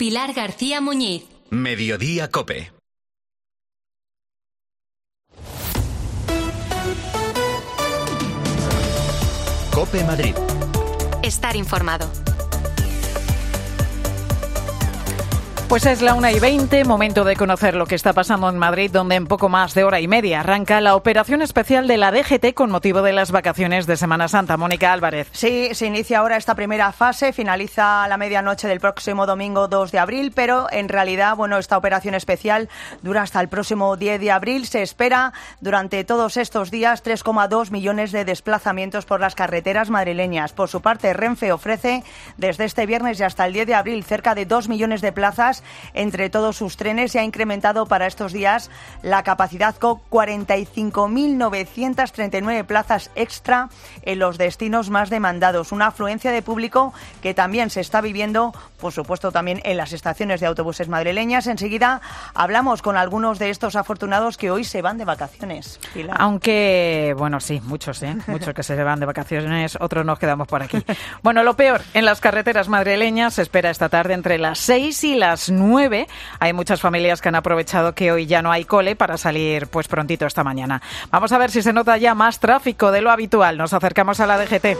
Pilar García Muñiz. Mediodía COPE. COPE Madrid. Estar informado. Pues es la 1:20, momento de conocer lo que está pasando en Madrid, donde en poco más de hora y media arranca la operación especial de la DGT con motivo de las vacaciones de Semana Santa. Mónica Álvarez. Sí, se inicia ahora esta primera fase, finaliza a la medianoche del próximo domingo 2 de abril, pero en realidad, esta operación especial dura hasta el próximo 10 de abril. Se espera durante todos estos días 3,2 millones de desplazamientos por las carreteras madrileñas. Por su parte, Renfe ofrece desde este viernes y hasta el 10 de abril cerca de 2 millones de plazas entre todos sus trenes y ha incrementado para estos días la capacidad con 45.939 plazas extra en los destinos más demandados. Una afluencia de público que también se está viviendo, por supuesto, también en las estaciones de autobuses madrileñas. Enseguida hablamos con algunos de estos afortunados que hoy se van de vacaciones. Pilar. Aunque, sí, muchos que se van de vacaciones, otros nos quedamos por aquí. Bueno, lo peor, en las carreteras madrileñas se espera esta tarde entre las 6 y las 9. Hay muchas familias que han aprovechado que hoy ya no hay cole para salir prontito esta mañana. Vamos a ver si se nota ya más tráfico de lo habitual. Nos acercamos a la DGT.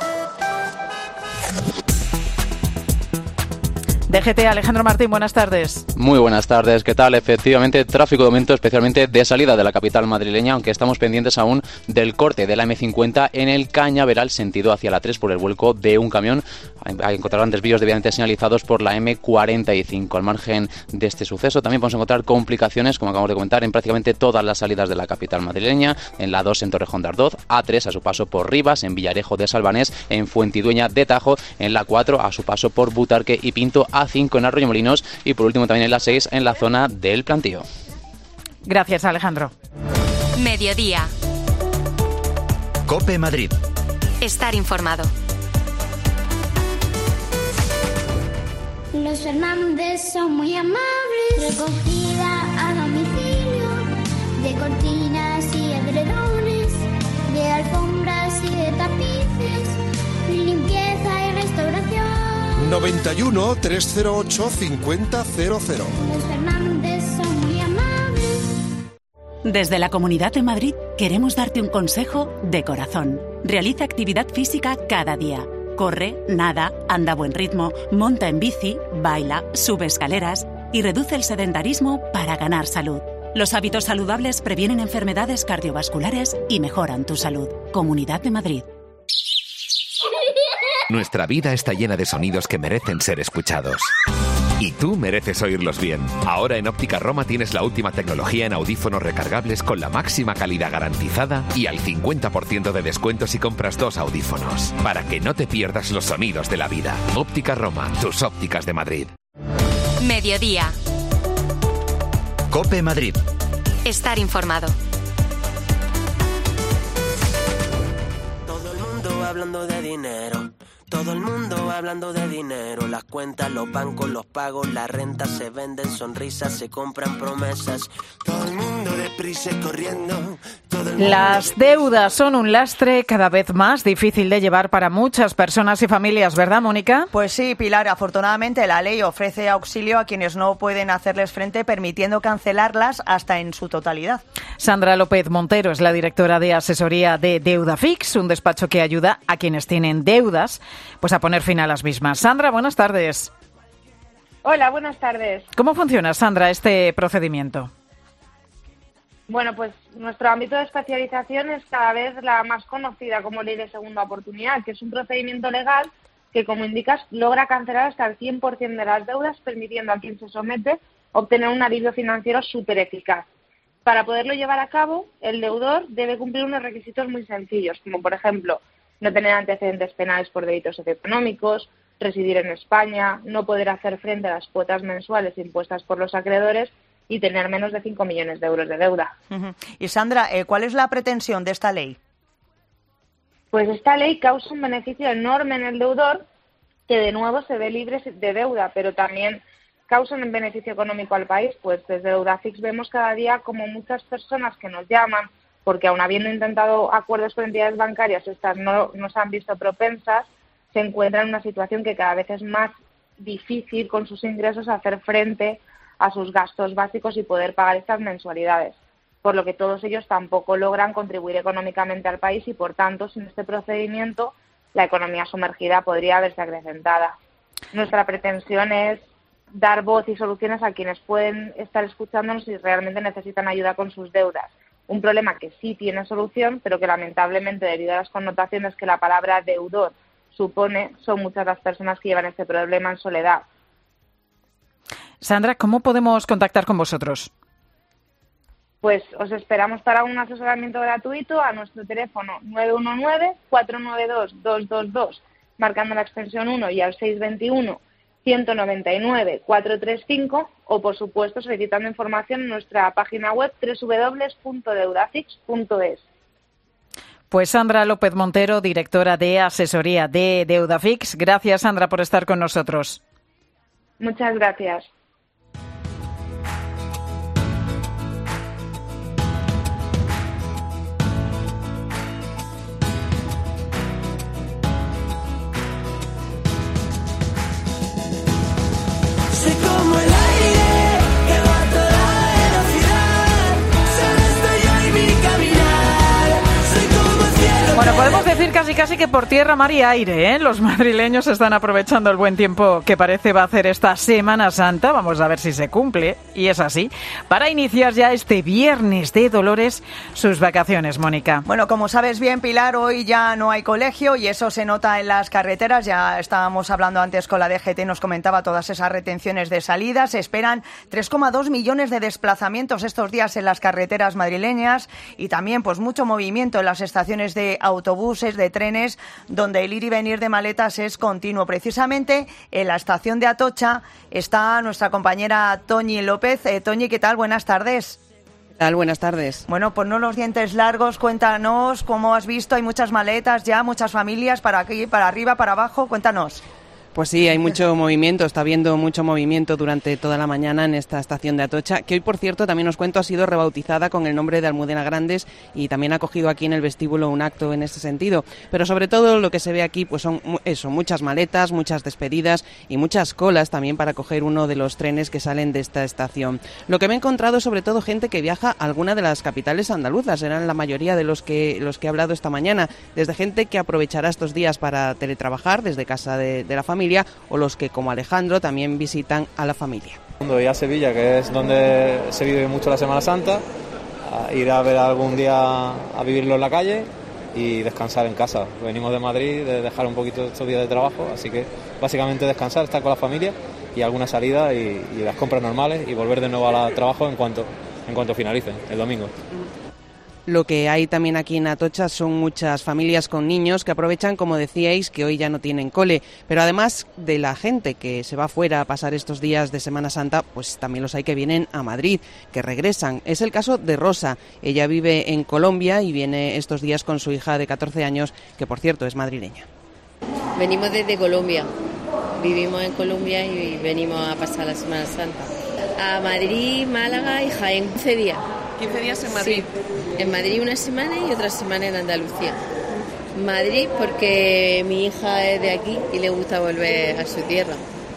DGT, Alejandro Martín, buenas tardes. Muy buenas tardes, ¿qué tal? Efectivamente, tráfico de momento especialmente de salida de la capital madrileña, aunque estamos pendientes aún del corte de la M50 en el Cañaveral, sentido hacia la 3 por el vuelco de un camión. Encontrarán desvíos debidamente señalizados por la M45. Al margen de este suceso también podemos encontrar complicaciones, como acabamos de comentar, en prácticamente todas las salidas de la capital madrileña, en la 2 en Torrejón de Ardoz, A3 a su paso por Rivas, en Villarejo de Salvanés, en Fuentidueña de Tajo, en la 4 a su paso por Butarque y Pinto, A5 en Arroyomolinos y por último también en la 6 en la zona del Plantío. Gracias, Alejandro. Mediodía. COPE Madrid. Estar informado. Los Fernández son muy amables. Recogida a domicilio de cortinas y edredones, de alfombras y de tapices, limpieza y restauración. 91 308 5000. Los Fernández son muy amables. Desde la Comunidad de Madrid queremos darte un consejo de corazón. Realiza actividad física cada día. Corre, nada, anda a buen ritmo, monta en bici, baila, sube escaleras y reduce el sedentarismo para ganar salud. Los hábitos saludables previenen enfermedades cardiovasculares y mejoran tu salud. Comunidad de Madrid. Nuestra vida está llena de sonidos que merecen ser escuchados. Y tú mereces oírlos bien. Ahora en Óptica Roma tienes la última tecnología en audífonos recargables con la máxima calidad garantizada y al 50% de descuento si compras 2 audífonos. Para que no te pierdas los sonidos de la vida. Óptica Roma, tus ópticas de Madrid. Mediodía. COPE Madrid. Estar informado. Todo el mundo hablando de dinero. Todo el mundo hablando de dinero, las cuentas, los bancos, los pagos, la renta, se venden sonrisas, se compran promesas. Todo el mundo deprisa y corriendo. Las deudas son un lastre cada vez más difícil de llevar para muchas personas y familias, ¿verdad, Mónica? Pues sí, Pilar, afortunadamente la ley ofrece auxilio a quienes no pueden hacerles frente, permitiendo cancelarlas hasta en su totalidad. Sandra López Montero es la directora de asesoría de Deudafix, un despacho que ayuda a quienes tienen deudas a poner fin a las mismas. Sandra, buenas tardes. Hola, buenas tardes. ¿Cómo funciona, Sandra, este procedimiento? Bueno, pues nuestro ámbito de especialización es cada vez la más conocida como ley de segunda oportunidad, que es un procedimiento legal que, como indicas, logra cancelar hasta el 100% de las deudas, permitiendo a quien se somete obtener un alivio financiero súper eficaz. Para poderlo llevar a cabo, el deudor debe cumplir unos requisitos muy sencillos, como por ejemplo, no tener antecedentes penales por delitos socioeconómicos, residir en España, no poder hacer frente a las cuotas mensuales impuestas por los acreedores y tener menos de 5 millones de euros de deuda. Y Sandra, ¿cuál es la pretensión de esta ley? Pues esta ley causa un beneficio enorme en el deudor, que de nuevo se ve libre de deuda, pero también causa un beneficio económico al país, pues desde Deudafix vemos cada día como muchas personas que nos llaman, porque aun habiendo intentado acuerdos con entidades bancarias, estas no se han visto propensas, se encuentran en una situación que cada vez es más difícil con sus ingresos hacer frente a sus gastos básicos y poder pagar estas mensualidades, por lo que todos ellos tampoco logran contribuir económicamente al país y, por tanto, sin este procedimiento, la economía sumergida podría verse acrecentada. Nuestra pretensión es dar voz y soluciones a quienes pueden estar escuchándonos y realmente necesitan ayuda con sus deudas. Un problema que sí tiene solución, pero que lamentablemente, debido a las connotaciones que la palabra deudor supone, son muchas las personas que llevan este problema en soledad. Sandra, ¿cómo podemos contactar con vosotros? Pues os esperamos para un asesoramiento gratuito a nuestro teléfono 919-492-222, marcando la extensión 1 y al 621-199-435, o por supuesto solicitando información en nuestra página web www.deudafix.es. Pues Sandra López Montero, directora de asesoría de Deudafix. Gracias, Sandra, por estar con nosotros. Muchas gracias. Soy como el aire que va a toda velocidad, solo estoy yo y mi caminar. Soy como el cielo. Bueno, podemos decir casi que por tierra, mar y aire, ¿eh? Los madrileños están aprovechando el buen tiempo que parece va a hacer esta Semana Santa. Vamos a ver si se cumple, y es así, para iniciar ya este Viernes de Dolores sus vacaciones, Mónica. Bueno, como sabes bien, Pilar, hoy ya no hay colegio y eso se nota en las carreteras. Ya estábamos hablando antes con la DGT, nos comentaba todas esas retenciones de salidas. Se esperan 3,2 millones de desplazamientos estos días en las carreteras madrileñas y también pues mucho movimiento en las estaciones de autobuses, de trenes, donde el ir y venir de maletas es continuo. Precisamente en la estación de Atocha está nuestra compañera Toñi López. Toñi, ¿qué tal? Buenas tardes. ¿Qué tal? Buenas tardes. Bueno, ponnos los dientes largos, cuéntanos cómo has visto. Hay muchas maletas ya, muchas familias para aquí, para arriba, para abajo. Cuéntanos. Pues sí, hay mucho movimiento, está habiendo mucho movimiento durante toda la mañana en esta estación de Atocha, que hoy, por cierto, también os cuento, ha sido rebautizada con el nombre de Almudena Grandes y también ha acogido aquí en el vestíbulo un acto en ese sentido. Pero sobre todo lo que se ve aquí pues son muchas maletas, muchas despedidas y muchas colas también para coger uno de los trenes que salen de esta estación. Lo que me he encontrado es sobre todo gente que viaja a alguna de las capitales andaluzas, eran la mayoría de los que he hablado esta mañana, desde gente que aprovechará estos días para teletrabajar desde casa de la familia, o los que, como Alejandro, también visitan a la familia. Y a Sevilla, que es donde se vive mucho la Semana Santa, a ir a ver algún día a vivirlo en la calle y descansar en casa. Venimos de Madrid, de dejar un poquito estos días de trabajo, así que básicamente descansar, estar con la familia y alguna salida y las compras normales y volver de nuevo al trabajo en cuanto finalicen el domingo. Lo que hay también aquí en Atocha son muchas familias con niños que aprovechan, como decíais, que hoy ya no tienen cole. Pero además de la gente que se va fuera a pasar estos días de Semana Santa, pues también los hay que vienen a Madrid, que regresan. Es el caso de Rosa. Ella vive en Colombia y viene estos días con su hija de 14 años, que por cierto es madrileña. Venimos desde Colombia. Vivimos en Colombia y venimos a pasar la Semana Santa. A Madrid, Málaga y Jaén. 15 días. 15 días en Madrid. Sí. En Madrid una semana y otra semana en Andalucía. Madrid porque mi hija es de aquí y le gusta volver a su tierra.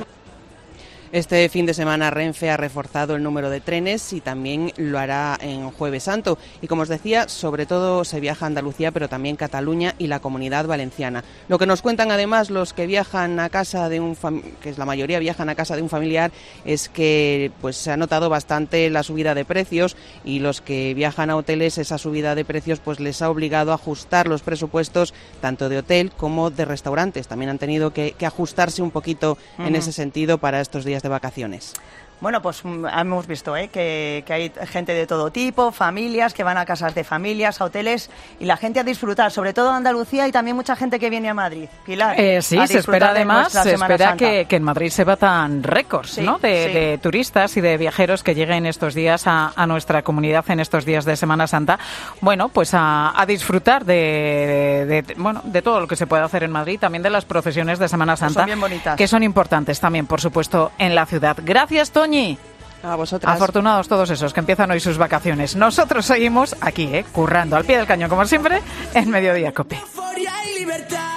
Este fin de semana Renfe ha reforzado el número de trenes y también lo hará en Jueves Santo. Y como os decía, sobre todo se viaja a Andalucía, pero también Cataluña y la Comunidad Valenciana. Lo que nos cuentan además los que viajan a casa de que es la mayoría viajan a casa de un familiar, es que pues se ha notado bastante la subida de precios, y los que viajan a hoteles, esa subida de precios pues les ha obligado a ajustar los presupuestos tanto de hotel como de restaurantes. También han tenido que ajustarse un poquito en ese sentido para estos días de vacaciones. Bueno, pues hemos visto que hay gente de todo tipo, familias que van a casas de familias, a hoteles, y la gente a disfrutar, sobre todo en Andalucía, y también mucha gente que viene a Madrid. Pilar, sí, se espera además, que en Madrid se batan récords, sí, ¿no? De turistas y de viajeros que lleguen estos días a nuestra comunidad en estos días de Semana Santa. Bueno, pues a disfrutar de todo lo que se puede hacer en Madrid, también de las procesiones de Semana Santa, son bien bonitas, que son importantes también, por supuesto, en la ciudad. Gracias, Toñi. A vosotras. Afortunados todos esos que empiezan hoy sus vacaciones. Nosotros seguimos aquí, currando al pie del cañón, como siempre, en Mediodía COPE.